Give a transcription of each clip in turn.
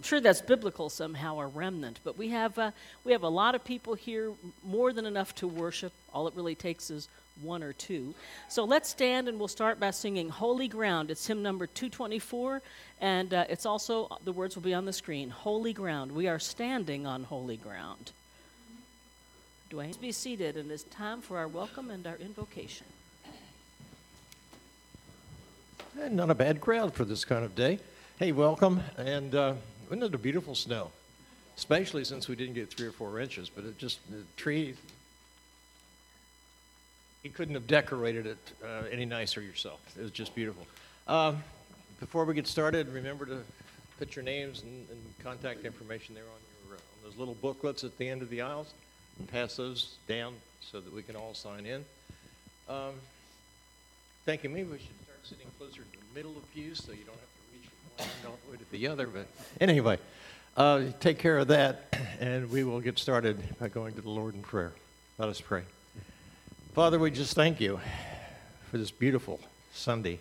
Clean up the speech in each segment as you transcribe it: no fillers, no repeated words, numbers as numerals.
sure that's biblical somehow, a remnant, but we have a lot of people here, more than enough to worship. All it really takes is one or two. So let's stand and we'll start by singing Holy Ground. It's hymn number 224, and it's also, the words will be on the screen, Holy Ground. We are standing on holy ground. Dwayne, please be seated, and it's time for our welcome and our invocation. Not a bad crowd for this kind of day. Hey, welcome, and isn't it a beautiful snow? Especially since we didn't get 3 or 4 inches, but it just, the tree, you couldn't have decorated it any nicer yourself. It was just beautiful. Before we get started, remember to put your names and contact information there on those little booklets at the end of the aisles, and pass those down so that we can all sign in. Thinking maybe we should start sitting closer to the middle of pews so you don't have to reach from one end all the way to the other. But anyway, take care of that, and we will get started by going to the Lord in prayer. Let us pray. Father, we just thank you for this beautiful Sunday,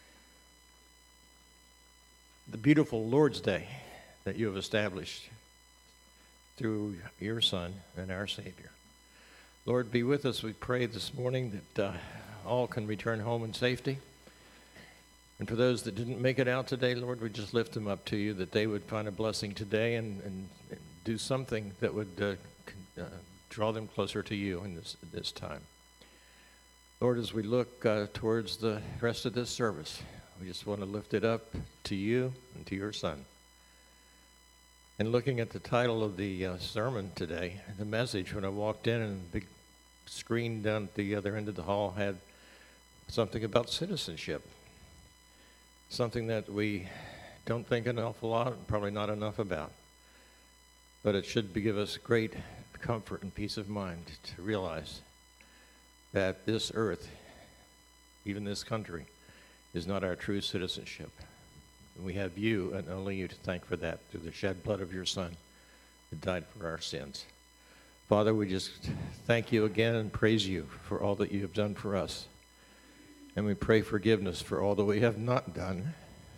the beautiful Lord's Day that you have established through your Son and our Savior. Lord, be with us, we pray this morning, that all can return home in safety. And for those that didn't make it out today, Lord, we just lift them up to you, that they would find a blessing today and do something that would draw them closer to you in this time. Lord, as we look towards the rest of this service, we just want to lift it up to you and to your Son. And looking at the title of the sermon today, the message, when I walked in, and the big screen down at the other end of the hall had something about citizenship, something that we don't think an awful lot, probably not enough about. But it should give us great comfort and peace of mind to realize that this earth, even this country, is not our true citizenship. And we have you and only you to thank for that through the shed blood of your Son who died for our sins. Father, we just thank you again and praise you for all that you have done for us. And we pray forgiveness for all that we have not done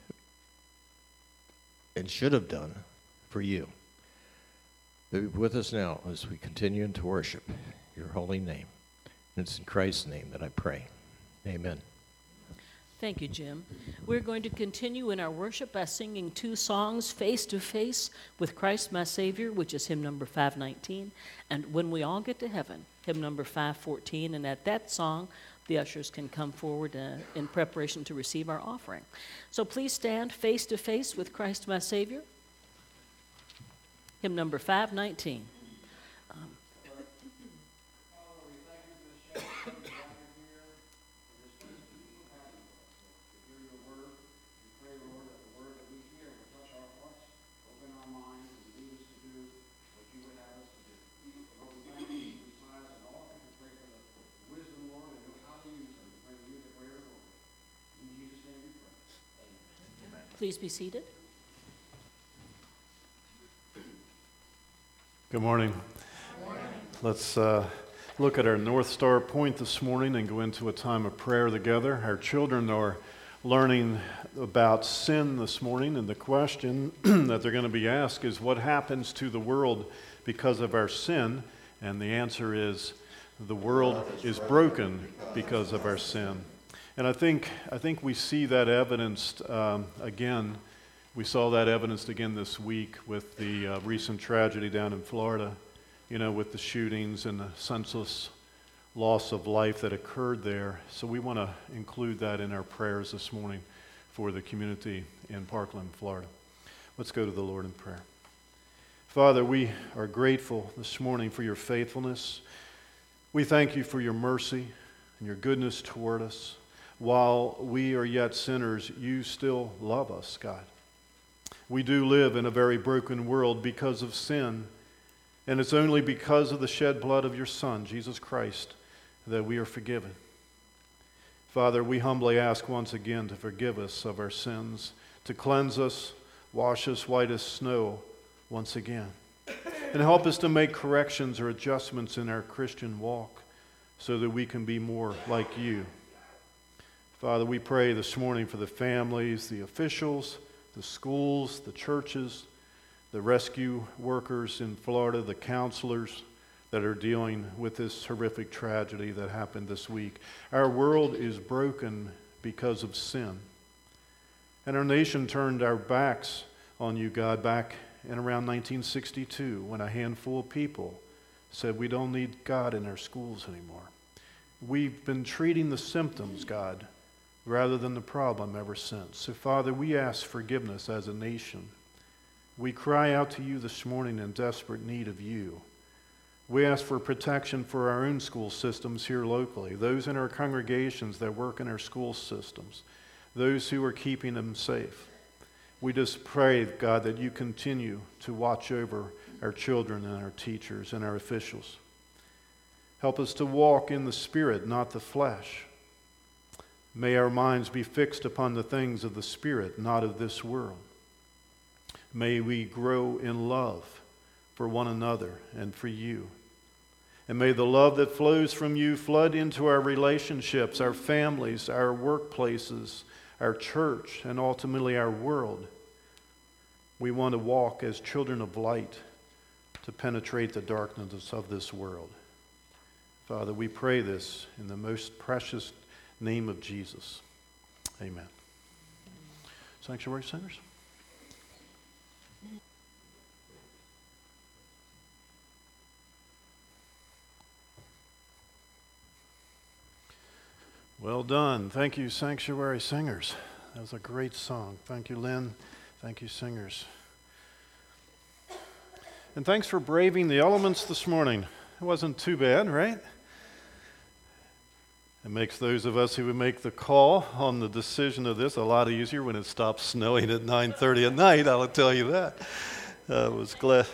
and should have done for you. Be with us now as we continue to worship your holy name. And it's in Christ's name that I pray. Amen. Thank you, Jim. We're going to continue in our worship by singing 2 songs, Face to Face with Christ My Savior, which is hymn number 519, and When We All Get to Heaven, hymn number 514. And at that song, the ushers can come forward in preparation to receive our offering. So please stand, Face to Face with Christ My Savior, hymn number 519. Please be seated. Good morning. Good morning. Let's look at our North Star point this morning and go into a time of prayer together. Our children are learning about sin this morning, and the question that they're going to be asked is, what happens to the world because of our sin? And the answer is, the world is broken because of our sin. And I think we see that evidenced again. We saw that evidenced again this week with the recent tragedy down in Florida, with the shootings and the senseless loss of life that occurred there. So we want to include that in our prayers this morning for the community in Parkland, Florida. Let's go to the Lord in prayer. Father, we are grateful this morning for your faithfulness. We thank you for your mercy and your goodness toward us. While we are yet sinners, you still love us, God. We do live in a very broken world because of sin, and it's only because of the shed blood of your Son, Jesus Christ, that we are forgiven. Father, we humbly ask once again to forgive us of our sins, to cleanse us, wash us white as snow once again, and help us to make corrections or adjustments in our Christian walk so that we can be more like you. Father, we pray this morning for the families, the officials, the schools, the churches, the rescue workers in Florida, the counselors that are dealing with this horrific tragedy that happened this week. Our world is broken because of sin. And our nation turned our backs on you, God, back in around 1962 when a handful of people said we don't need God in our schools anymore. We've been treating the symptoms, God, rather than the problem ever since. So, Father, we ask forgiveness as a nation. We cry out to you this morning in desperate need of you. We ask for protection for our own school systems here locally, those in our congregations that work in our school systems, those who are keeping them safe. We just pray, God, that you continue to watch over our children and our teachers and our officials. Help us to walk in the Spirit, not the flesh. May our minds be fixed upon the things of the Spirit, not of this world. May we grow in love for one another and for you. And may the love that flows from you flood into our relationships, our families, our workplaces, our church, and ultimately our world. We want to walk as children of light to penetrate the darkness of this world. Father, we pray this in the most precious name of Jesus. Amen. Sanctuary singers. Well done. Thank you, Sanctuary Singers. That was a great song. Thank you, Lynn. Thank you, singers. And thanks for braving the elements this morning. It wasn't too bad, right? It makes those of us who would make the call on the decision of this a lot easier when it stops snowing at 9:30 at night, I'll tell you that. I was glad.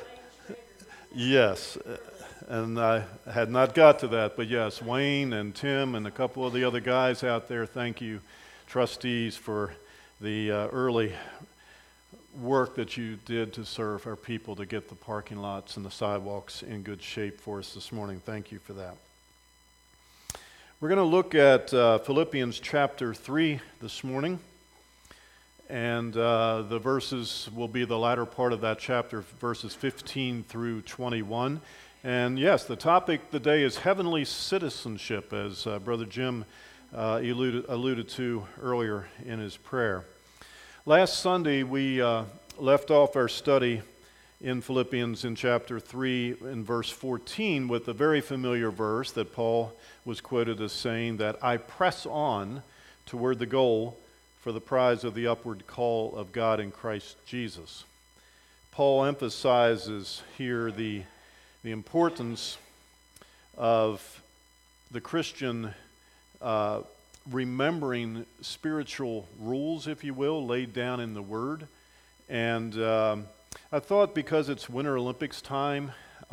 Yes. And I had not got to that, but yes, Wayne and Tim and a couple of the other guys out there, thank you, trustees, for the early work that you did to serve our people to get the parking lots and the sidewalks in good shape for us this morning. Thank you for that. We're going to look at Philippians chapter 3 this morning, and the verses will be the latter part of that chapter, verses 15 through 21. And yes, the topic today is heavenly citizenship, as Brother Jim alluded to earlier in his prayer. Last Sunday, we left off our study in Philippians in chapter 3 in verse 14 with a very familiar verse that Paul was quoted as saying that I press on toward the goal for the prize of the upward call of God in Christ Jesus. Paul emphasizes here the importance of the Christian remembering spiritual rules, if you will, laid down in the Word. And I thought because it's Winter Olympics time,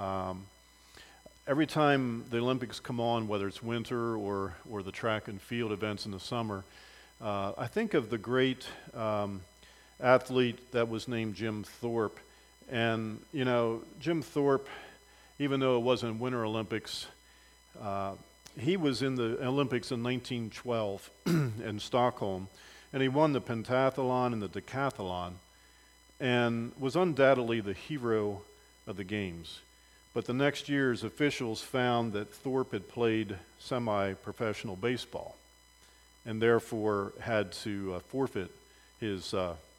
every time the Olympics come on, whether it's winter or the track and field events in the summer, I think of the great athlete that was named Jim Thorpe. And, you know, Jim Thorpe, even though it wasn't Winter Olympics, he was in the Olympics in 1912 in Stockholm, and he won the pentathlon and the decathlon, and was undoubtedly the hero of the games. But the next year's officials found that Thorpe had played semi-professional baseball, and therefore had to forfeit his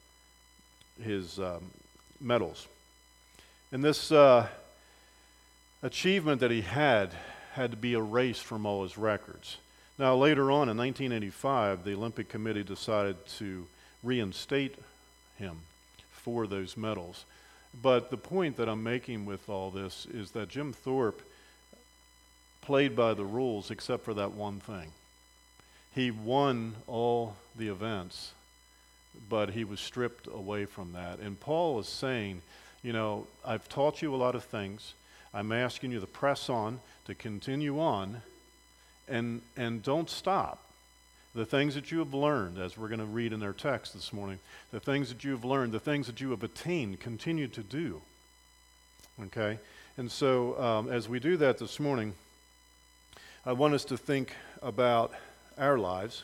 medals. And this achievement that he had to be erased from all his records. Now, later on in 1985, the Olympic Committee decided to reinstate him for those medals. But the point that I'm making with all this is that Jim Thorpe played by the rules except for that one thing. He won all the events, but he was stripped away from that. And Paul is saying, you know, I've taught you a lot of things. I'm asking you to press on, to continue on, and don't stop. The things that you have learned, as we're going to read in our text this morning, the things that you have learned, the things that you have attained, continue to do. Okay? And so as we do that this morning, I want us to think about our lives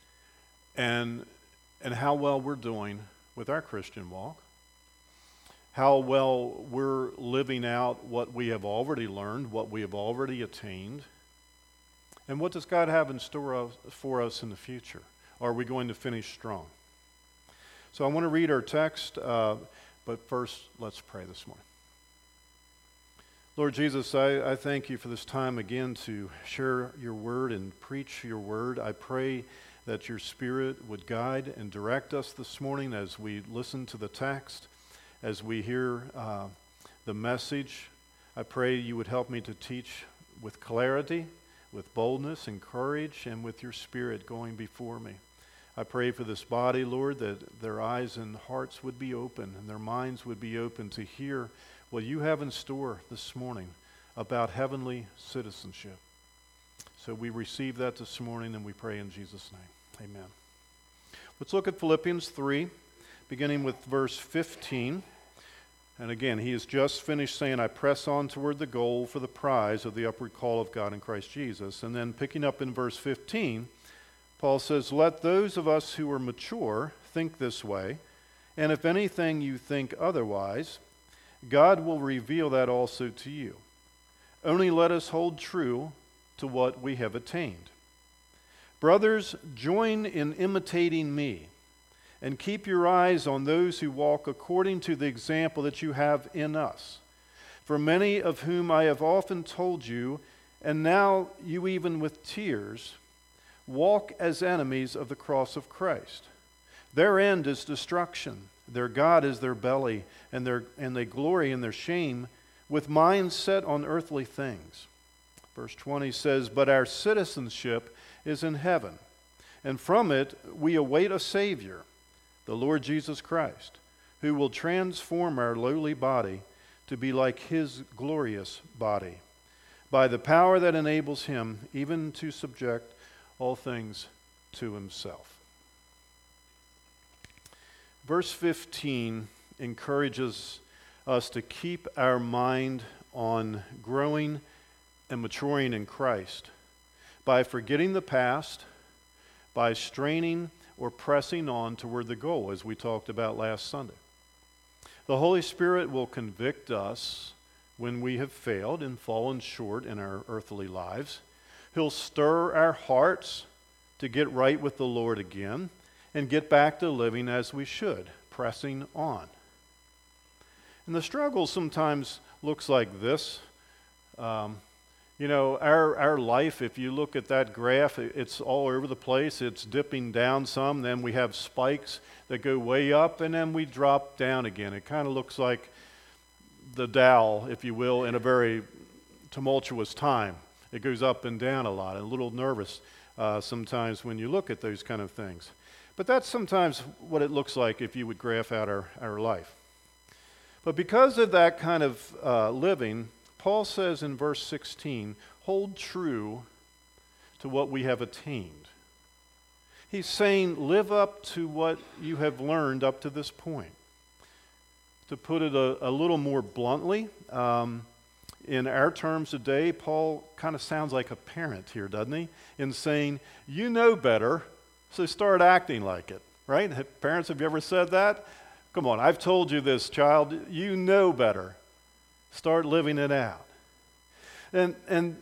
and how well we're doing with our Christian walk. how well we're living out what we have already learned, what we have already attained, and what does God have in store for us in the future? Are we going to finish strong? So I want to read our text, but first let's pray this morning. Lord Jesus, I thank you for this time again to share your word and preach your word. I pray that your Spirit would guide and direct us this morning as we listen to the text, as we hear the message. I pray you would help me to teach with clarity, with boldness and courage, and with your Spirit going before me. I pray for this body, Lord, that their eyes and hearts would be open and their minds would be open to hear what you have in store this morning about heavenly citizenship. So we receive that this morning and we pray in Jesus' name. Amen. Let's look at Philippians 3, beginning with verse 15. And again, he has just finished saying, I press on toward the goal for the prize of the upward call of God in Christ Jesus. And then picking up in verse 15, Paul says, let those of us who are mature think this way, and if anything you think otherwise, God will reveal that also to you. Only let us hold true to what we have attained. Brothers, join in imitating me, and keep your eyes on those who walk according to the example that you have in us. For many of whom I have often told you, and now you even with tears, walk as enemies of the cross of Christ. Their end is destruction. Their God is their belly, and they glory in their shame, with minds set on earthly things. Verse 20 says, but our citizenship is in heaven, and from it we await a Savior, the Lord Jesus Christ, who will transform our lowly body to be like his glorious body, by the power that enables him even to subject all things to himself. Verse 15 encourages us to keep our mind on growing and maturing in Christ by forgetting the past, by straining or pressing on toward the goal, as we talked about last Sunday. The Holy Spirit will convict us when we have failed and fallen short in our earthly lives. He'll stir our hearts to get right with the Lord again and get back to living as we should, pressing on. And the struggle sometimes looks like this. Our life, if you look at that graph, it's all over the place. It's dipping down some, then we have spikes that go way up, and then we drop down again. It kind of looks like the Dow, if you will, in a very tumultuous time. It goes up and down a lot, and a little nervous sometimes when you look at those kind of things. But that's sometimes what it looks like if you would graph out our life. But because of that kind of living, Paul says in verse 16, hold true to what we have attained. He's saying, live up to what you have learned up to this point. To put it a little more bluntly, in our terms today, Paul kind of sounds like a parent here, doesn't he? In saying, you know better, so start acting like it, right? Parents, have you ever said that? Come on, I've told you this, child. You know better. Start living it out. And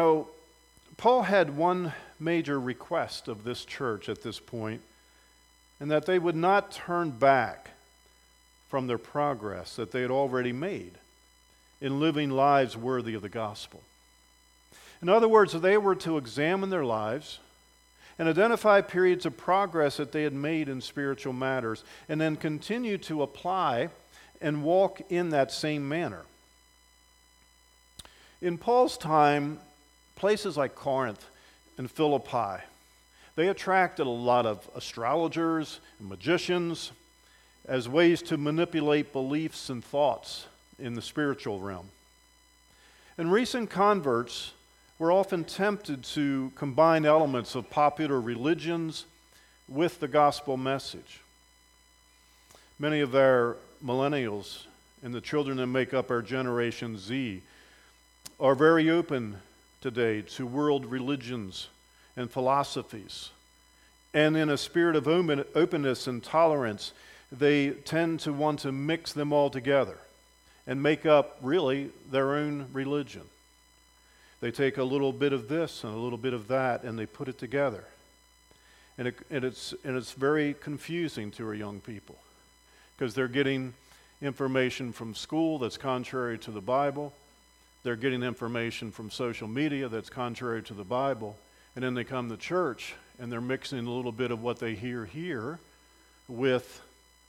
Paul had one major request of this church at this point, and that they would not turn back from their progress that they had already made in living lives worthy of the gospel. In other words, they were to examine their lives and identify periods of progress that they had made in spiritual matters, and then continue to apply and walk in that same manner. In Paul's time, places like Corinth and Philippi, they attracted a lot of astrologers and magicians as ways to manipulate beliefs and thoughts in the spiritual realm. And recent converts were often tempted to combine elements of popular religions with the gospel message. Many of our millennials and the children that make up our Generation Z are very open today to world religions and philosophies, and in a spirit of openness and tolerance they tend to want to mix them all together and make up really their own religion. They take a little bit of this and a little bit of that and they put it together. And it's very confusing to our young people because they're getting information from school that's contrary to the Bible. They're getting information from social media that's contrary to the Bible. And then they come to church and they're mixing a little bit of what they hear here with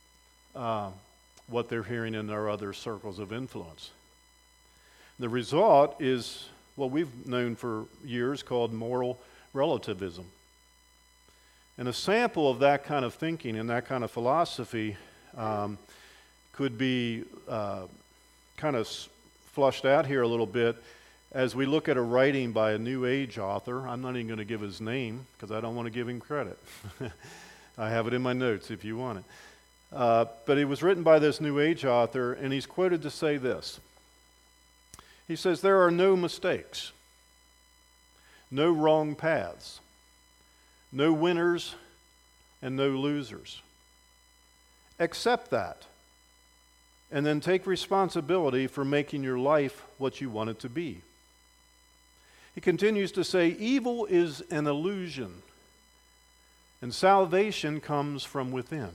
what they're hearing in their other circles of influence. The result is what we've known for years called moral relativism. And a sample of that kind of thinking and that kind of philosophy could be kind of flushed out here a little bit as we look at a writing by a New Age author. I'm not even going to give his name because I don't want to give him credit. I have it in my notes if you want it. But it was written by this New Age author, and he's quoted to say this. He says, "There are no mistakes, no wrong paths, no winners and no losers. Accept that, and then take responsibility for making your life what you want it to be." He continues to say, "Evil is an illusion, and salvation comes from within."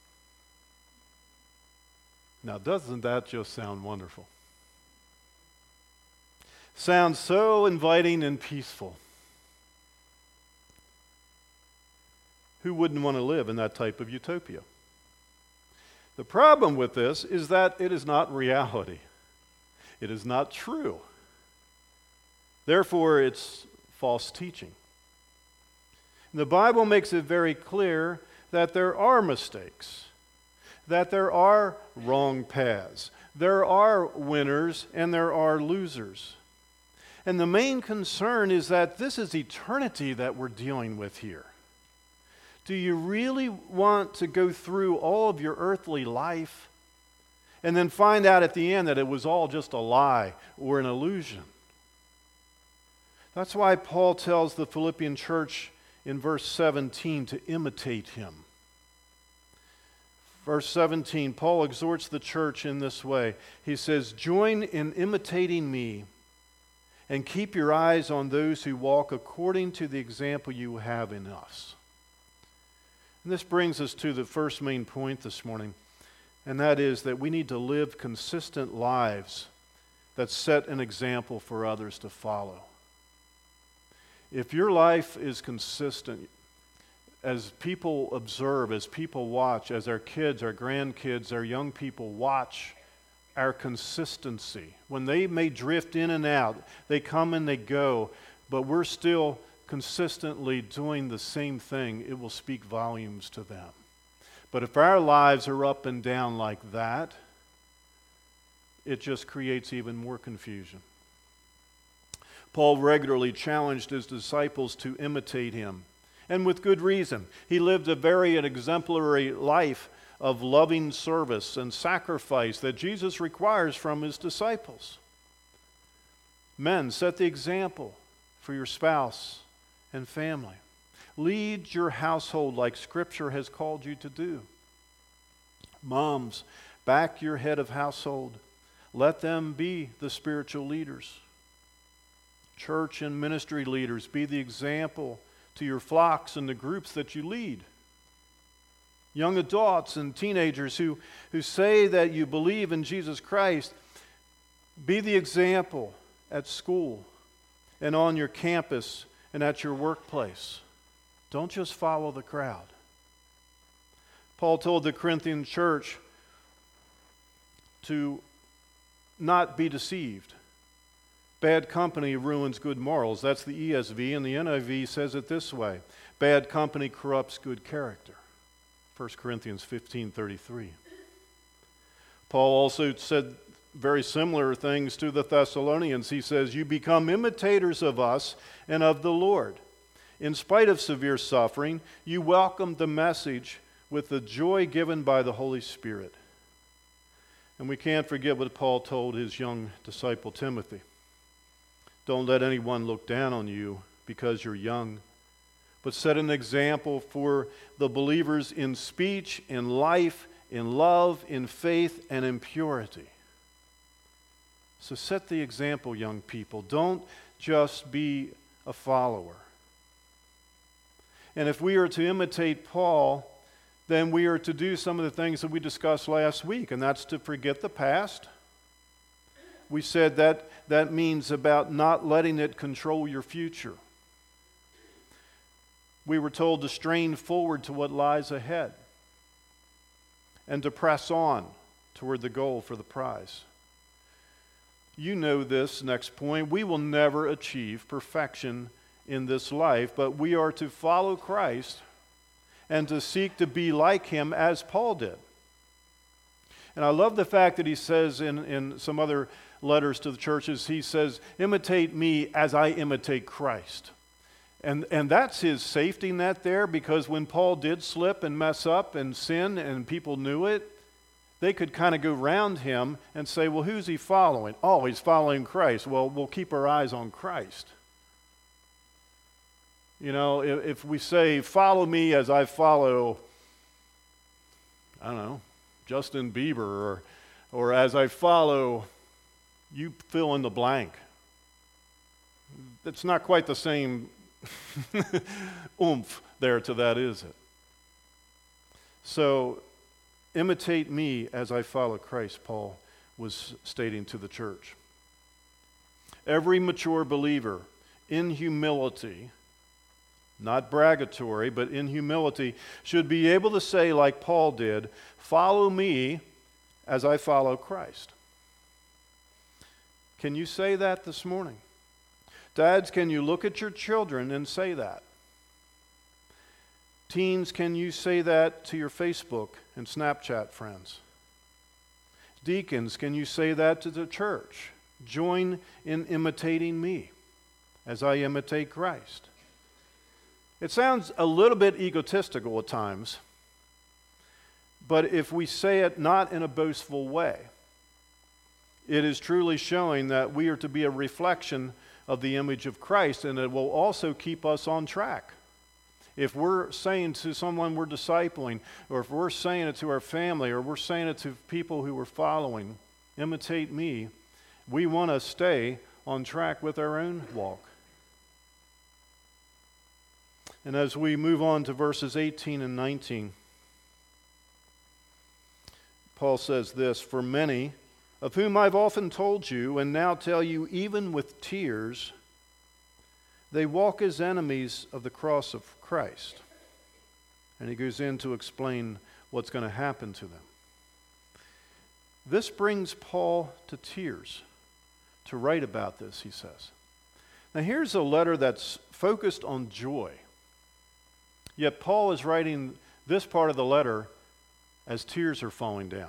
Now, doesn't that just sound wonderful? Sounds so inviting and peaceful. Who wouldn't want to live in that type of utopia? The problem with this is that it is not reality. It is not true. Therefore, it's false teaching. The Bible makes it very clear that there are mistakes, that there are wrong paths, there are winners and there are losers. And the main concern is that this is eternity that we're dealing with here. Do you really want to go through all of your earthly life and then find out at the end that it was all just a lie or an illusion? That's why Paul tells the Philippian church in verse 17 to imitate him. Verse 17, Paul exhorts the church in this way. He says, "Join in imitating me and keep your eyes on those who walk according to the example you have in us." And this brings us to the first main point this morning, and that is that we need to live consistent lives that set an example for others to follow. If your life is consistent, as people observe, as people watch, as our kids, our grandkids, our young people watch our consistency, when they may drift in and out, they come and they go, but we're still consistently doing the same thing, it will speak volumes to them. But if our lives are up and down like that, it just creates even more confusion. Paul regularly challenged his disciples to imitate him, and with good reason. He lived a very exemplary life of loving service and sacrifice that Jesus requires from his disciples. Men, set the example for your spouse and family. Lead your household like Scripture has called you to do. Moms, back your head of household. Let them be the spiritual leaders. Church and ministry leaders, be the example to your flocks and the groups that you lead. Young adults and teenagers who say that you believe in Jesus Christ, be the example at school and on your campus and at your workplace. Don't just follow the crowd. Paul told the Corinthian church to not be deceived. Bad company ruins good morals. That's the ESV, and the NIV says it this way. Bad company corrupts good character. 1 Corinthians 15:33. Paul also said very similar things to the Thessalonians. He says, "You become imitators of us and of the Lord. In spite of severe suffering, you welcomed the message with the joy given by the Holy Spirit." And we can't forget what Paul told his young disciple Timothy. Don't let anyone look down on you because you're young, but set an example for the believers in speech, in life, in love, in faith, and in purity. So set the example, young people. Don't just be a follower. And if we are to imitate Paul, then we are to do some of the things that we discussed last week, and that's to forget the past. We said that means about not letting it control your future. We were told to strain forward to what lies ahead and to press on toward the goal for the prize. You know this next point. We will never achieve perfection in this life, but we are to follow Christ and to seek to be like him as Paul did. And I love the fact that he says in some other letters to the churches, he says, imitate me as I imitate Christ. And that's his safety net there, because when Paul did slip and mess up and sin and people knew it, they could kind of go around him and say, well, who's he following? Oh, he's following Christ. Well, we'll keep our eyes on Christ. You know, if we say, follow me as I follow, I don't know, Justin Bieber, or as I follow, you fill in the blank. It's not quite the same oomph there to that, is it? So, imitate me as I follow Christ, Paul was stating to the church. Every mature believer, in humility, not bragatory, but in humility, should be able to say, like Paul did, follow me as I follow Christ. Can you say that this morning? Dads, can you look at your children and say that? Teens, can you say that to your Facebook and Snapchat friends? Deacons, can you say that to the church? Join in imitating me as I imitate Christ. It sounds a little bit egotistical at times, but if we say it not in a boastful way, it is truly showing that we are to be a reflection of the image of Christ, and it will also keep us on track. If we're saying to someone we're discipling, or if we're saying it to our family, or we're saying it to people who we're following, imitate me, we want to stay on track with our own walk. And as we move on to verses 18 and 19, Paul says this, for many, of whom I've often told you, and now tell you even with tears, they walk as enemies of the cross of Christ. And he goes in to explain what's going to happen to them. This brings Paul to tears to write about this, he says. Now here's a letter that's focused on joy. Yet Paul is writing this part of the letter as tears are falling down.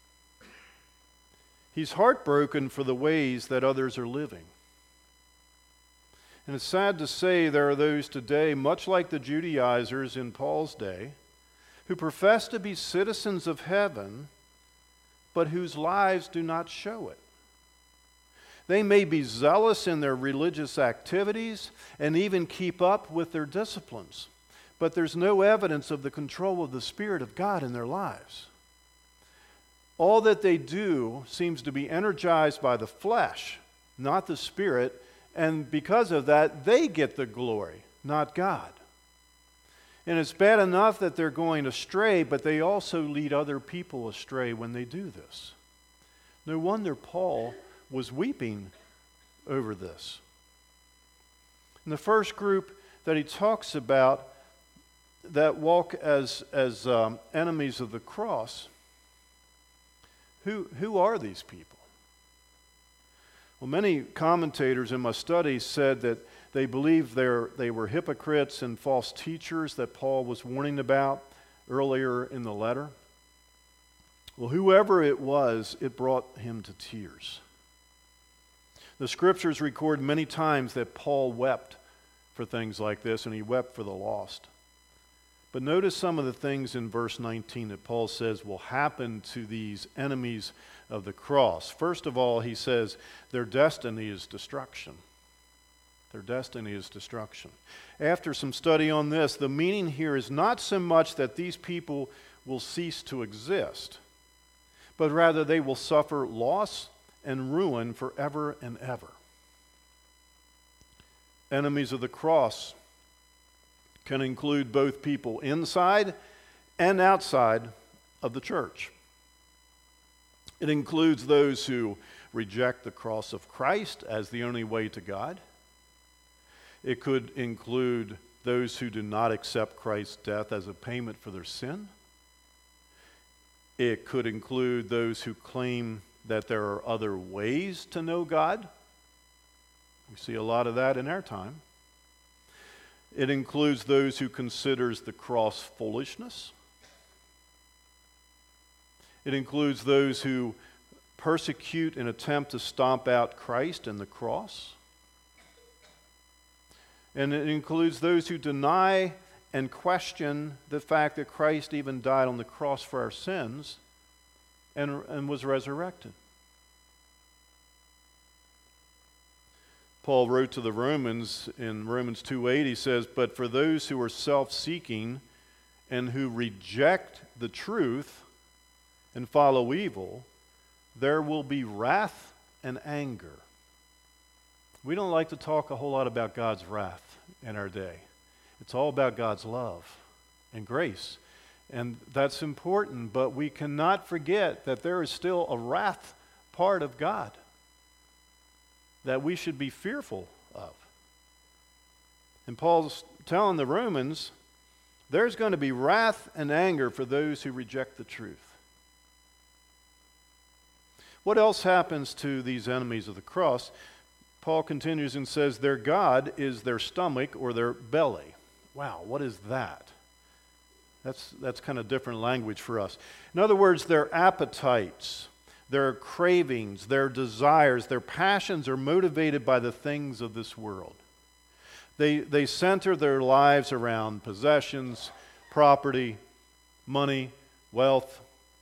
He's heartbroken for the ways that others are living. And it's sad to say there are those today, much like the Judaizers in Paul's day, who profess to be citizens of heaven, but whose lives do not show it. They may be zealous in their religious activities and even keep up with their disciplines, but there's no evidence of the control of the Spirit of God in their lives. All that they do seems to be energized by the flesh, not the Spirit, and because of that, they get the glory, not God. And it's bad enough that they're going astray, but they also lead other people astray when they do this. No wonder Paul was weeping over this. And the first group that he talks about that walk as enemies of the cross, who are these people? Well, many commentators in my studies said that they believe they were hypocrites and false teachers that Paul was warning about earlier in the letter. Well, whoever it was, it brought him to tears. The scriptures record many times that Paul wept for things like this, and he wept for the lost. But notice some of the things in verse 19 that Paul says will happen to these enemies of the cross. First of all, he says their destiny is destruction. Their destiny is destruction. After some study on this, the meaning here is not so much that these people will cease to exist, but rather they will suffer loss and ruin forever and ever. Enemies of the cross can include both people inside and outside of the church. It includes those who reject the cross of Christ as the only way to God. It could include those who do not accept Christ's death as a payment for their sin. It could include those who claim that there are other ways to know God. We see a lot of that in our time. It includes those who considers the cross foolishness. It includes those who persecute and attempt to stomp out Christ and the cross. And it includes those who deny and question the fact that Christ even died on the cross for our sins and was resurrected. Paul wrote to the Romans in Romans 2:8, he says, "But for those who are self-seeking and who reject the truth and follow evil, there will be wrath and anger." We don't like to talk a whole lot about God's wrath in our day. It's all about God's love and grace. And that's important, but we cannot forget that there is still a wrath part of God that we should be fearful of. And Paul's telling the Romans, there's going to be wrath and anger for those who reject the truth. What else happens to these enemies of the cross? Paul continues and says their God is their stomach or their belly. Wow, what is that? That's kind of different language for us. In other words, their appetites, their cravings, their desires, their passions are motivated by the things of this world. They center their lives around possessions, property, money, wealth,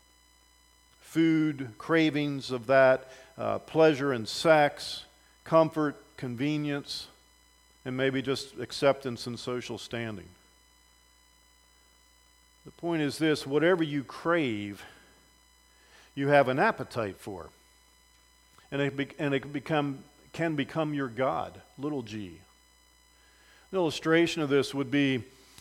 food, cravings of that, pleasure and sex, comfort, convenience, and maybe just acceptance and social standing. The point is this: whatever you crave, you have an appetite for. And it can become your God, little g. An illustration of this would be,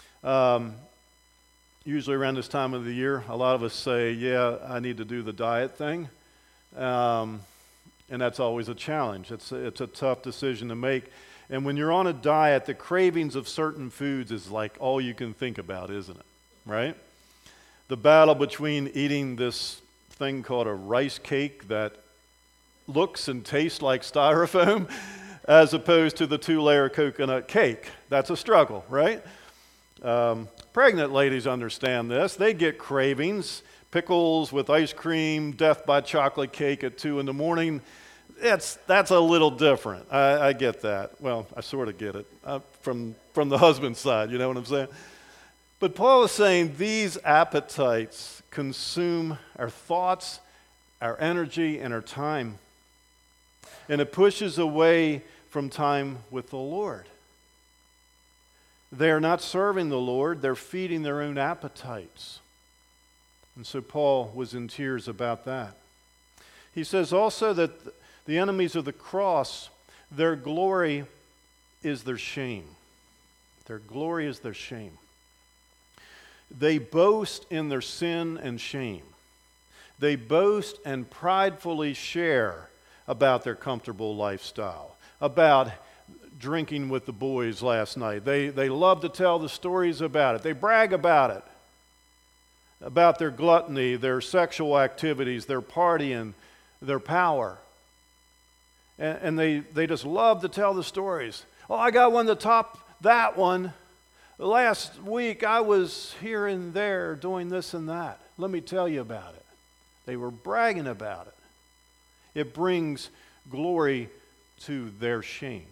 usually around this time of the year, a lot of us say, yeah, I need to do the diet thing. And that's always a challenge. It's a tough decision to make. And when you're on a diet, the cravings of certain foods is like all you can think about, isn't it? Right? The battle between eating this thing called a rice cake that looks and tastes like styrofoam as opposed to the 2-layer coconut cake. That's a struggle, right? Pregnant ladies understand this. They get cravings, pickles with ice cream, death by chocolate cake at 2 in the morning. That's a little different. I get that. Well, I sort of get it from the husband's side, you know what I'm saying? But Paul is saying these appetites consume our thoughts, our energy, and our time. And it pushes away from time with the Lord. They are not serving the Lord, they're feeding their own appetites. And so Paul was in tears about that. He says also that the enemies of the cross, their glory is their shame. Their glory is their shame. They boast in their sin and shame. They boast and pridefully share about their comfortable lifestyle, about drinking with the boys last night. They love to tell the stories about it. They brag about it, about their gluttony, their sexual activities, their partying, their power. And they just love to tell the stories. Oh, I got one to top that one. Last week I was here and there doing this and that. Let me tell you about it. They were bragging about it. It brings glory to their shame.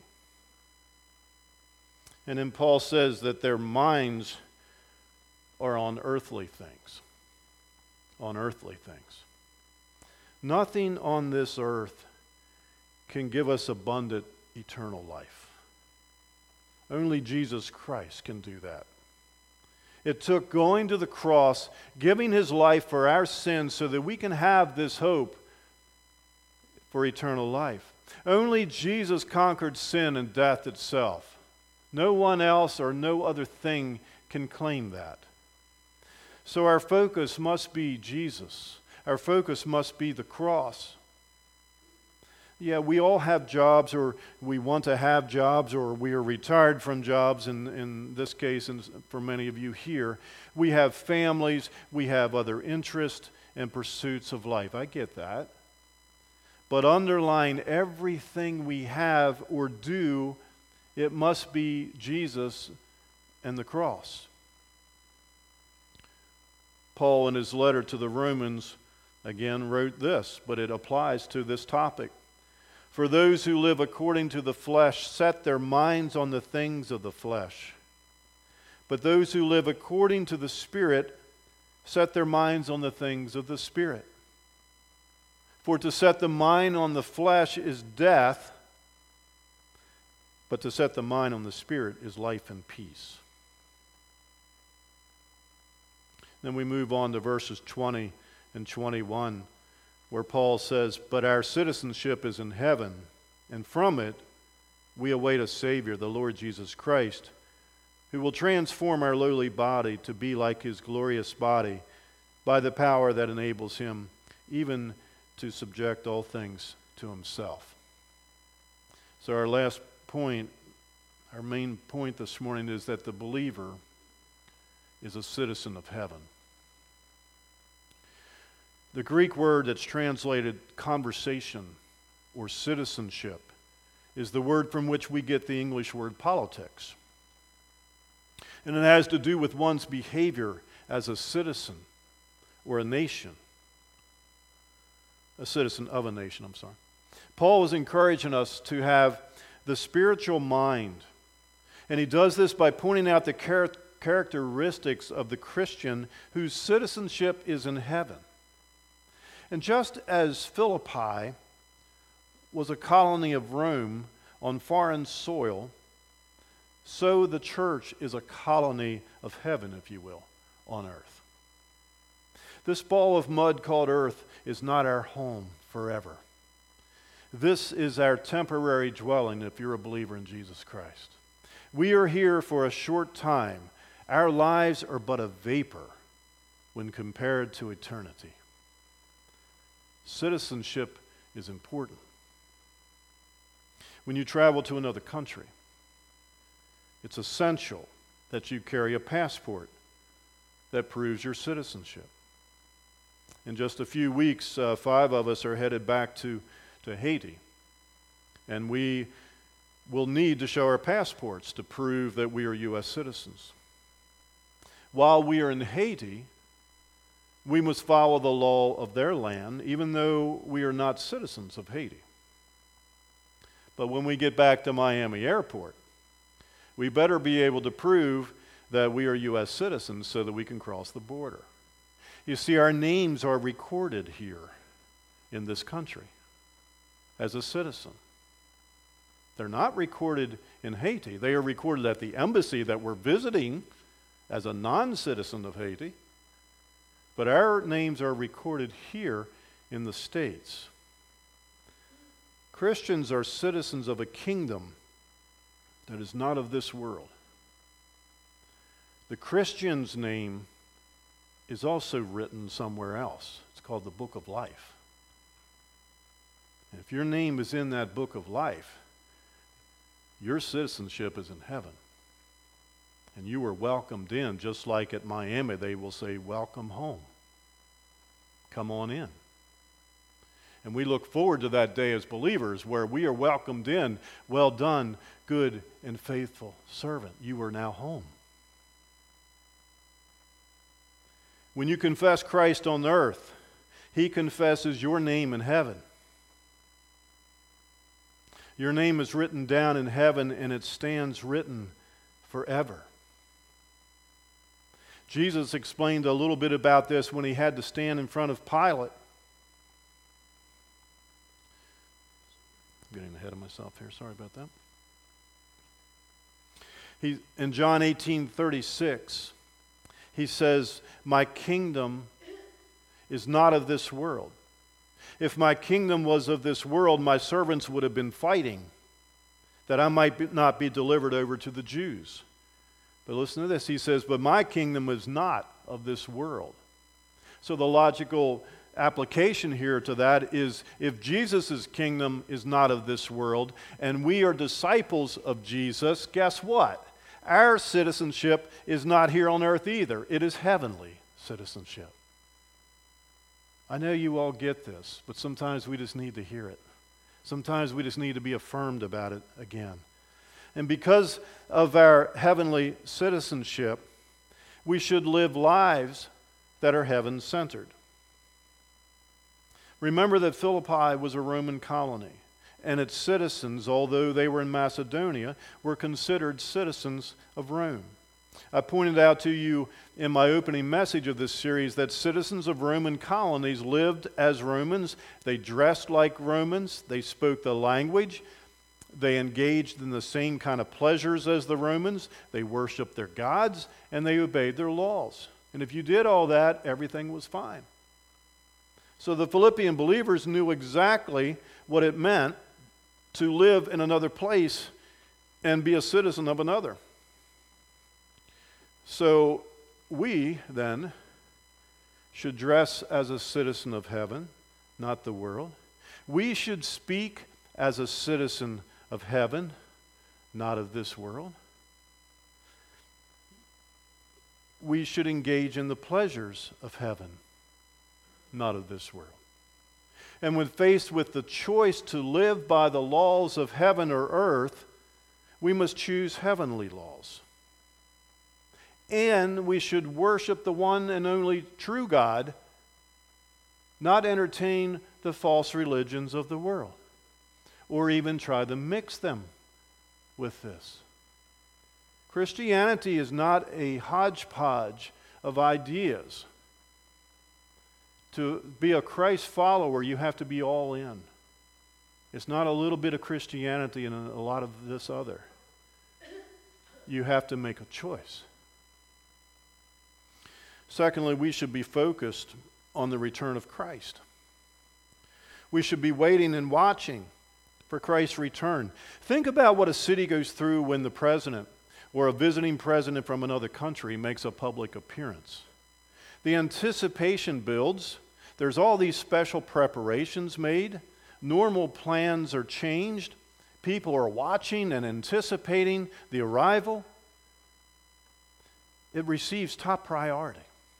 And then Paul says that their minds are on earthly things. On earthly things. Nothing on this earth can give us abundant eternal life. Only Jesus Christ can do that. It took going to the cross, giving his life for our sins so that we can have this hope for eternal life. Only Jesus conquered sin and death itself. No one else or no other thing can claim that. So our focus must be Jesus. Our focus must be the cross. Yeah, we all have jobs, or we want to have jobs, or we are retired from jobs in this case, and for many of you here. We have families, we have other interests and pursuits of life. I get that. But underlying everything we have or do, it must be Jesus and the cross. Paul, in his letter to the Romans, again wrote this, but it applies to this topic. For those who live according to the flesh set their minds on the things of the flesh. But those who live according to the Spirit set their minds on the things of the Spirit. For to set the mind on the flesh is death, but to set the mind on the Spirit is life and peace. Then we move on to verses 20 and 21, where Paul says, "But our citizenship is in heaven, and from it we await a Savior, the Lord Jesus Christ, who will transform our lowly body to be like his glorious body by the power that enables him even to subject all things to himself." So our last point, our main point this morning, is that the believer is a citizen of heaven. The Greek word that's translated conversation or citizenship is the word from which we get the English word politics. And it has to do with one's behavior as a citizen or a nation. A citizen of a nation, I'm sorry. Paul is encouraging us to have the spiritual mind. And he does this by pointing out the characteristics of the Christian whose citizenship is in heaven. And just as Philippi was a colony of Rome on foreign soil, so the church is a colony of heaven, if you will, on earth. This ball of mud called earth is not our home forever. This is our temporary dwelling if you're a believer in Jesus Christ. We are here for a short time. Our lives are but a vapor when compared to eternity. Citizenship is important. When you travel to another country, it's essential that you carry a passport that proves your citizenship. In just a few weeks, 5 of us are headed back to Haiti, and we will need to show our passports to prove that we are U.S. citizens. While we are in Haiti, we must follow the law of their land, even though we are not citizens of Haiti. But when we get back to Miami Airport, we better be able to prove that we are U.S. citizens so that we can cross the border. You see, our names are recorded here in this country as a citizen. They're not recorded in Haiti. They are recorded at the embassy that we're visiting as a non-citizen of Haiti. But our names are recorded here in the States. Christians are citizens of a kingdom that is not of this world. The Christian's name is also written somewhere else. It's called the Book of Life. And if your name is in that Book of Life, your citizenship is in heaven. And you are welcomed in, just like at Miami, they will say, "Welcome home. Come on in." And we look forward to that day as believers where we are welcomed in. "Well done, good and faithful servant. You are now home." When you confess Christ on earth, He confesses your name in heaven. Your name is written down in heaven, and it stands written forever. Jesus explained a little bit about this when he had to stand in front of Pilate. I'm getting ahead of myself here. Sorry about that. In John 18:36, He says, my kingdom is not of this world. If my kingdom was of this world, my servants would have been fighting that I might not be delivered over to the Jews. But listen to this. He says, but my kingdom is not of this world. So the logical application here to that is, if Jesus' kingdom is not of this world and we are disciples of Jesus, guess what? Our citizenship is not here on earth either. It is heavenly citizenship. I know you all get this, but sometimes we just need to hear it. Sometimes we just need to be affirmed about it again. And because of our heavenly citizenship, we should live lives that are heaven-centered. Remember that Philippi was a Roman colony, and its citizens, although they were in Macedonia, were considered citizens of Rome. I pointed out to you in my opening message of this series that citizens of Roman colonies lived as Romans. They dressed like Romans. They spoke the language. They engaged in the same kind of pleasures as the Romans. They worshiped their gods, and they obeyed their laws. And if you did all that, everything was fine. So the Philippian believers knew exactly what it meant to live in another place and be a citizen of another. So we, then, should dress as a citizen of heaven, not the world. We should speak as a citizen of heaven, not of this world. We should engage in the pleasures of heaven, not of this world. And when faced with the choice to live by the laws of heaven or earth, we must choose heavenly laws. And we should worship the one and only true God, not entertain the false religions of the world, or even try to mix them with this. Christianity is not a hodgepodge of ideas. To be a Christ follower, you have to be all in. It's not a little bit of Christianity and a lot of this other. You have to make a choice. Secondly, we should be focused on the return of Christ. We should be waiting and watching for Christ's return. Think about what a city goes through when the president or a visiting president from another country makes a public appearance. The anticipation builds. There's all these special preparations made. Normal plans are changed. People are watching and anticipating the arrival. It receives top priority.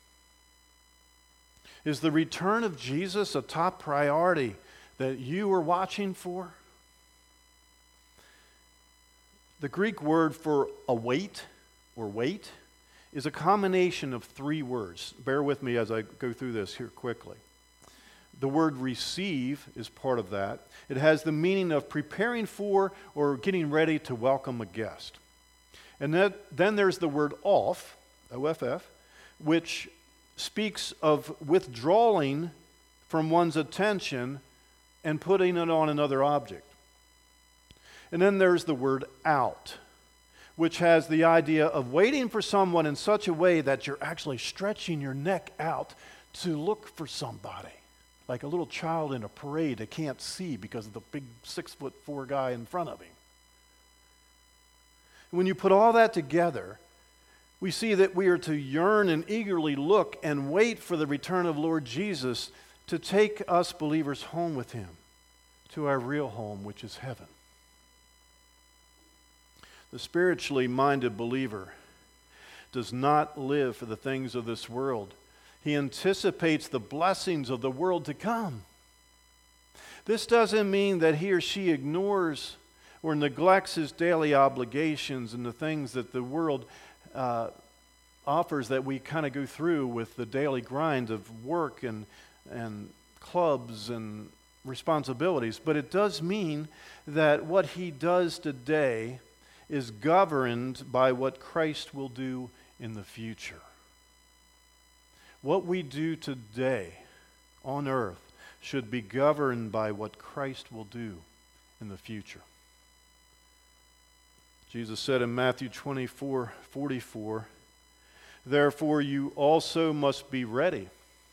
Is the return of Jesus a top priority that you are watching for? The Greek word for await or wait is a combination of three words. Bear with me as I go through this here quickly. The word receive is part of that. It has the meaning of preparing for or getting ready to welcome a guest. And then there's the word off, O-F-F, which speaks of withdrawing from one's attention and putting it on another object. And then there's the word out, which has the idea of waiting for someone in such a way that you're actually stretching your neck out to look for somebody. Like a little child in a parade that can't see because of the big 6'4" guy in front of him. When you put all that together, we see that we are to yearn and eagerly look and wait for the return of Lord Jesus to take us believers home with him to our real home, which is heaven. The spiritually minded believer does not live for the things of this world. He anticipates the blessings of the world to come. This doesn't mean that he or she ignores or neglects his daily obligations and the things that the world offers that we kind of go through with the daily grind of work and clubs and responsibilities. But it does mean that what he does today is governed by what Christ will do in the future. What we do today on earth should be governed by what Christ will do in the future. Jesus said in Matthew 24:44, Therefore you also must be ready.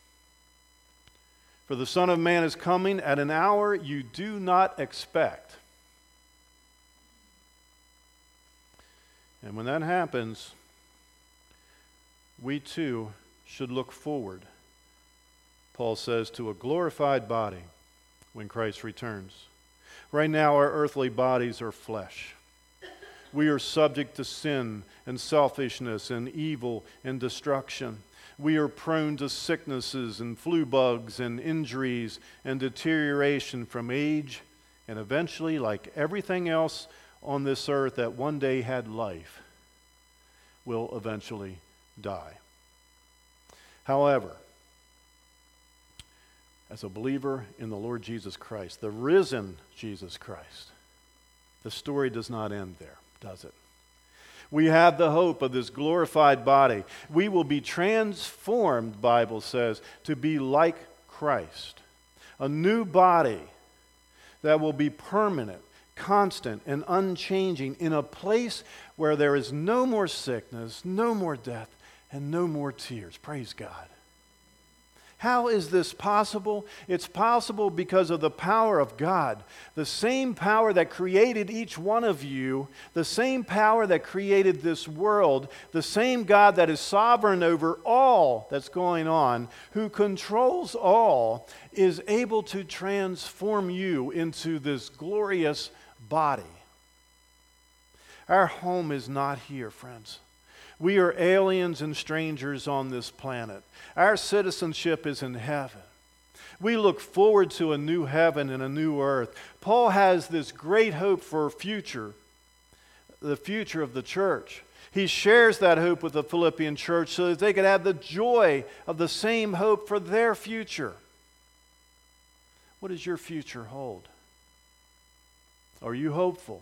For the Son of Man is coming at an hour you do not expect. And when that happens, we too should look forward, Paul says, to a glorified body when Christ returns. Right now, our earthly bodies are flesh. We are subject to sin and selfishness and evil and destruction. We are prone to sicknesses and flu bugs and injuries and deterioration from age, and eventually, like everything else on this earth that one day had life, will eventually die. However, as a believer in the Lord Jesus Christ, the risen Jesus Christ, the story does not end there, does it? We have the hope of this glorified body. We will be transformed, Bible says, to be like Christ. A new body that will be permanent, constant, and unchanging in a place where there is no more sickness, no more death, and no more tears. Praise God. How is this possible? It's possible because of the power of God. The same power that created each one of you, the same power that created this world, the same God that is sovereign over all that's going on, who controls all, is able to transform you into this glorious body. Our home is not here, friends. We are aliens and strangers on this planet. Our citizenship is in heaven. We look forward to a new heaven and a new earth. Paul has this great hope for a future, the future of the church. He shares that hope with the Philippian church so that they could have the joy of the same hope for their future. What does your future hold? Are you hopeful?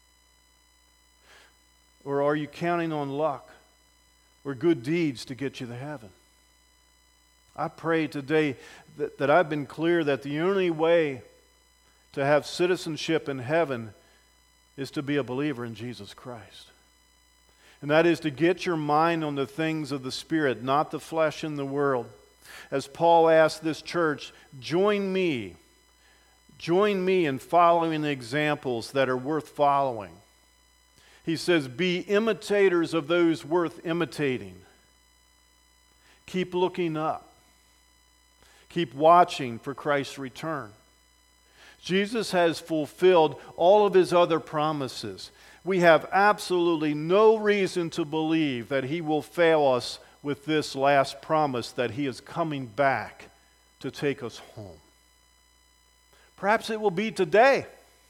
Or are you counting on luck or good deeds to get you to heaven? I pray today that I've been clear that the only way to have citizenship in heaven is to be a believer in Jesus Christ. And that is to get your mind on the things of the Spirit, not the flesh and the world. As Paul asked this church, join me in following the examples that are worth following. He says, be imitators of those worth imitating. Keep looking up. Keep watching for Christ's return. Jesus has fulfilled all of his other promises. We have absolutely no reason to believe that he will fail us with this last promise that he is coming back to take us home. Perhaps it will be today,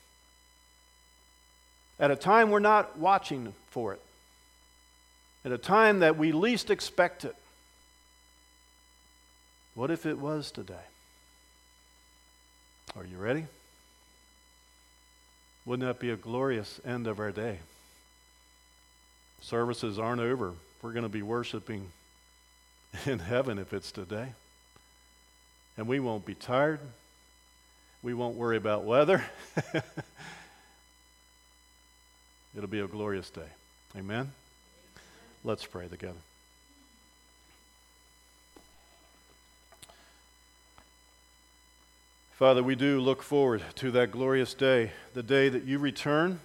at a time we're not watching for it, at a time that we least expect it. What if it was today? Are you ready? Wouldn't that be a glorious end of our day? Services aren't over. We're going to be worshiping in heaven if it's today. And we won't be tired. We won't worry about weather. It'll be a glorious day. Amen? Let's pray together. Father, we do look forward to that glorious day, the day that you return.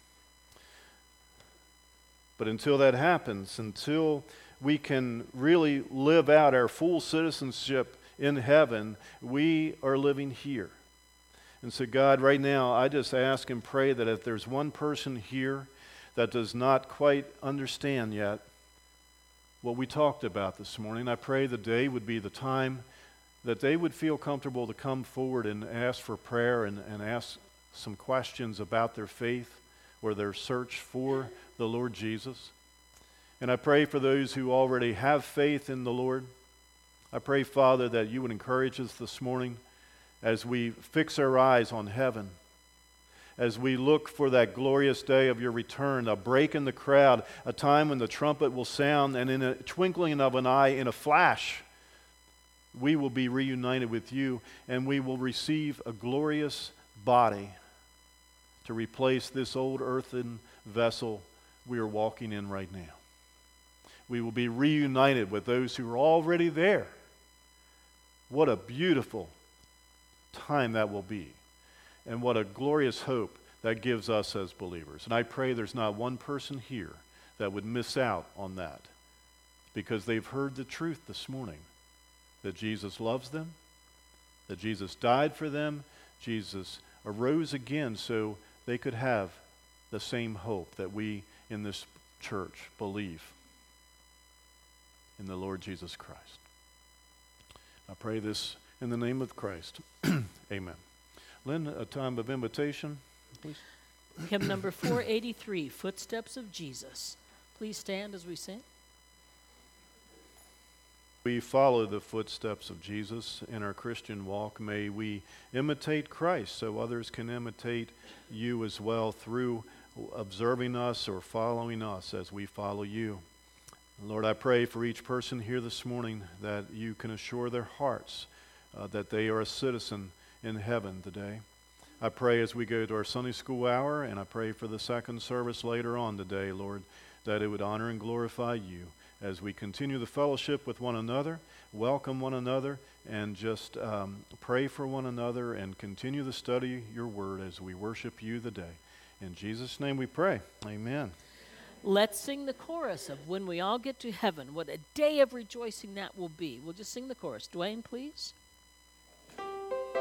But until that happens, until we can really live out our full citizenship in heaven, we are living here. And so, God, right now, I just ask and pray that if there's one person here that does not quite understand yet what we talked about this morning, I pray the day would be the time that they would feel comfortable to come forward and ask for prayer and ask some questions about their faith or their search for the Lord Jesus. And I pray for those who already have faith in the Lord. I pray, Father, that you would encourage us this morning as we fix our eyes on heaven, as we look for that glorious day of your return, a break in the crowd, a time when the trumpet will sound, and in a twinkling of an eye, in a flash, we will be reunited with you, and we will receive a glorious body to replace this old earthen vessel we are walking in right now. We will be reunited with those who are already there. What a beautiful time that will be. And what a glorious hope that gives us as believers. And I pray there's not one person here that would miss out on that, because they've heard the truth this morning, that Jesus loves them, that Jesus died for them, Jesus arose again so they could have the same hope that we in this church believe in the Lord Jesus Christ. I pray this in the name of Christ. Amen. Lynn, a time of invitation, please. Hymn number 483, Footsteps of Jesus. Please stand as we sing. We follow the footsteps of Jesus in our Christian walk. May we imitate Christ so others can imitate you as well through observing us or following us as we follow you. Lord, I pray for each person here this morning that you can assure their hearts that they are a citizen in heaven today. I pray as we go to our Sunday school hour, and I pray for the second service later on today, Lord, that it would honor and glorify you as we continue the fellowship with one another, welcome one another, and just pray for one another and continue to study your word as we worship you today. In Jesus' name we pray. Amen. Let's sing the chorus of When We All Get to Heaven. What a day of rejoicing that will be. We'll just sing the chorus. Dwayne, please.